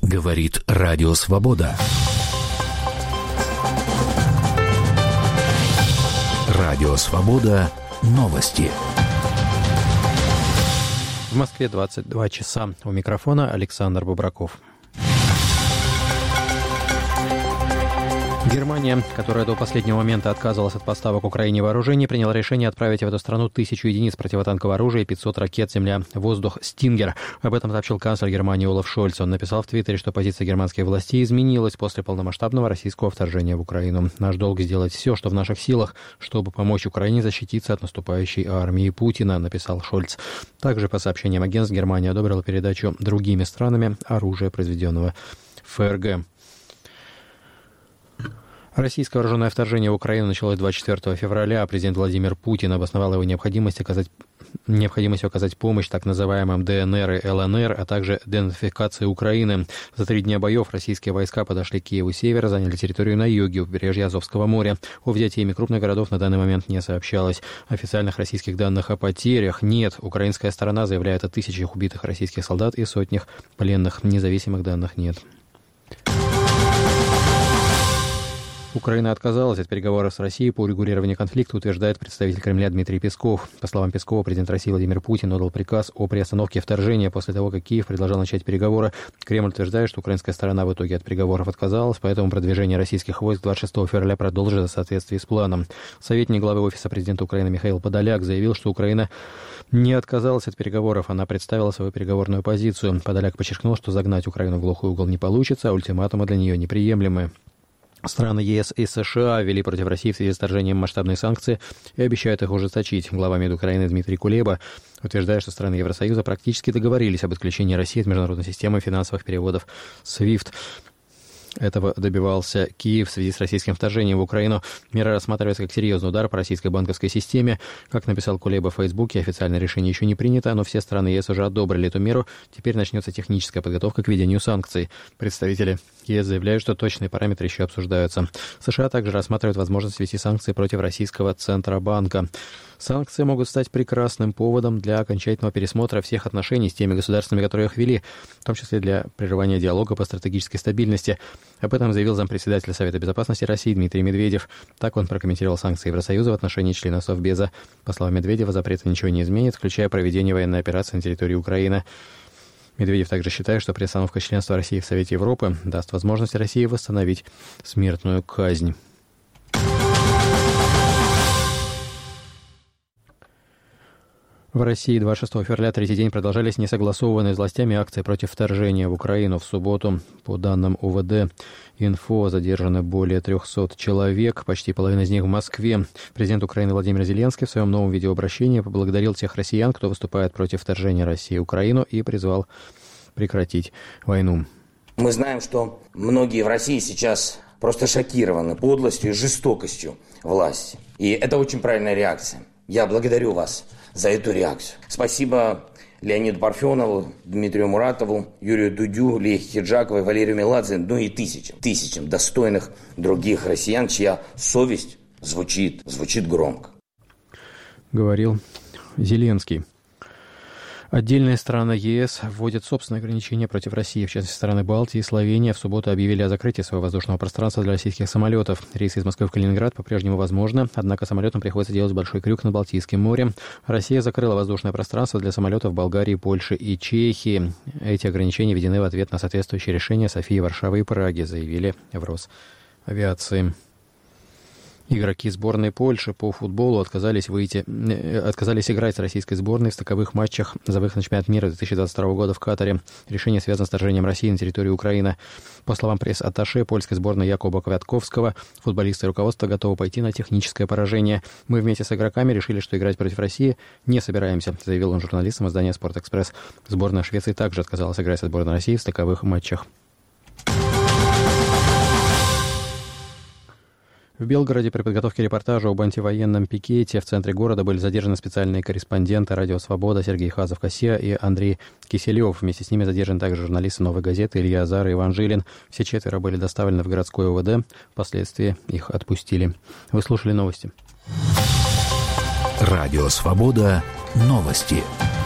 Говорит Радио Свобода. Радио Свобода. Новости. В Москве 22 часа. У микрофона Александр Бубраков. Германия, которая до последнего момента отказывалась от поставок Украине вооружений, приняла решение отправить в эту страну 1000 единиц противотанкового оружия и 500 ракет «Земля-воздух» «Стингер». Об этом сообщил канцлер Германии Олаф Шольц. Он написал в Твиттере, что позиция германских властей изменилась после полномасштабного российского вторжения в Украину. «Наш долг сделать все, что в наших силах, чтобы помочь Украине защититься от наступающей армии Путина», написал Шольц. Также, по сообщениям агентств, Германия одобрила передачу другими странами оружия, произведенного в ФРГ. Российское вооруженное вторжение в Украину началось 24 февраля. Президент Владимир Путин обосновал его необходимостью оказать помощь так называемым ДНР и ЛНР, а также денацификации Украины. За 3 дня боев российские войска подошли к Киеву с севера, заняли территорию на юге, у побережья Азовского моря. О взятии ими крупных городов на данный момент не сообщалось. Официальных российских данных о потерях нет. Украинская сторона заявляет о 1000 убитых российских солдат и сотнях пленных. Независимых данных нет. Украина отказалась от переговоров с Россией по урегулированию конфликта, утверждает представитель Кремля Дмитрий Песков. По словам Пескова, президент России Владимир Путин отдал приказ о приостановке вторжения после того, как Киев предложил начать переговоры. Кремль утверждает, что украинская сторона в итоге от переговоров отказалась, поэтому продвижение российских войск 26 февраля продолжится в соответствии с планом. Советник главы Офиса президента Украины Михаил Подоляк заявил, что Украина не отказалась от переговоров, она представила свою переговорную позицию. Подоляк подчеркнул, что загнать Украину в глухой угол не получится, а ультиматумы для нее неприемлемы. Страны ЕС и США ввели против России в связи с вторжением масштабные санкции и обещают их ужесточить. Глава МИД Украины Дмитрий Кулеба утверждает, что страны Евросоюза практически договорились об исключении России от международной системы финансовых переводов SWIFT. Этого добивался Киев в связи с российским вторжением в Украину. Мера рассматривается как серьезный удар по российской банковской системе. Как написал Кулеба в Фейсбуке, официальное решение еще не принято, но все страны ЕС уже одобрили эту меру. Теперь начнется техническая подготовка к введению санкций. Представители ЕС заявляют, что точные параметры еще обсуждаются. США также рассматривают возможность ввести санкции против российского Центробанка. Санкции могут стать прекрасным поводом для окончательного пересмотра всех отношений с теми государствами, которые их ввели, в том числе для прерывания диалога по стратегической стабильности. Об этом заявил зампредседателя Совета безопасности России Дмитрий Медведев. Так он прокомментировал санкции Евросоюза в отношении членов Совбеза. По словам Медведева, запреты ничего не изменят, включая проведение военной операции на территории Украины. Медведев также считает, что приостановка членства России в Совете Европы даст возможность России восстановить смертную казнь. В России 26 февраля, третий день, продолжались несогласованные с властями акции против вторжения в Украину. В субботу, по данным УВД «Инфо», задержано более 300 человек, почти половина из них в Москве. Президент Украины Владимир Зеленский в своем новом видеообращении поблагодарил тех россиян, кто выступает против вторжения России в Украину, и призвал прекратить войну. Мы знаем, что многие в России сейчас просто шокированы подлостью и жестокостью власти. И это очень правильная реакция. Я благодарю вас за эту реакцию. Спасибо Леониду Парфенову, Дмитрию Муратову, Юрию Дудю, Лехе Хиджаковой, Валерию Меладзе, ну и тысячам достойных других россиян, чья совесть звучит громко. Говорил Зеленский. Отдельные страны ЕС вводят собственные ограничения против России. В частности, страны Балтии и Словения в субботу объявили о закрытии своего воздушного пространства для российских самолетов. Рейсы из Москвы в Калининград по-прежнему возможны, однако самолетам приходится делать большой крюк над Балтийским морем. Россия закрыла воздушное пространство для самолетов Болгарии, Польши и Чехии. Эти ограничения введены в ответ на соответствующие решения Софии, Варшавы и Праги, заявили в Росавиации. Игроки сборной Польши по футболу отказались играть с российской сборной в стыковых матчах за выход на чемпионат мира 2022 года в Катаре. Решение связано с вторжением России на территорию Украины. По словам пресс-атташе польской сборной Якуба Квяткowskiego, футболисты и руководство готовы пойти на техническое поражение. «Мы вместе с игроками решили, что играть против России не собираемся», заявил он журналистам издания «Спортэкспресс». Сборная Швеции также отказалась играть со сборной России в стыковых матчах. В Белгороде при подготовке репортажа об антивоенном пикете в центре города были задержаны специальные корреспонденты «Радио Свобода» Сергей Хазов-Косья и Андрей Киселев. Вместе с ними задержаны также журналисты «Новой газеты» Илья Азар и Иван Жилин. Все 4 были доставлены в городское УВД. Впоследствии их отпустили. Вы слушали новости. Радио Свобода. Новости.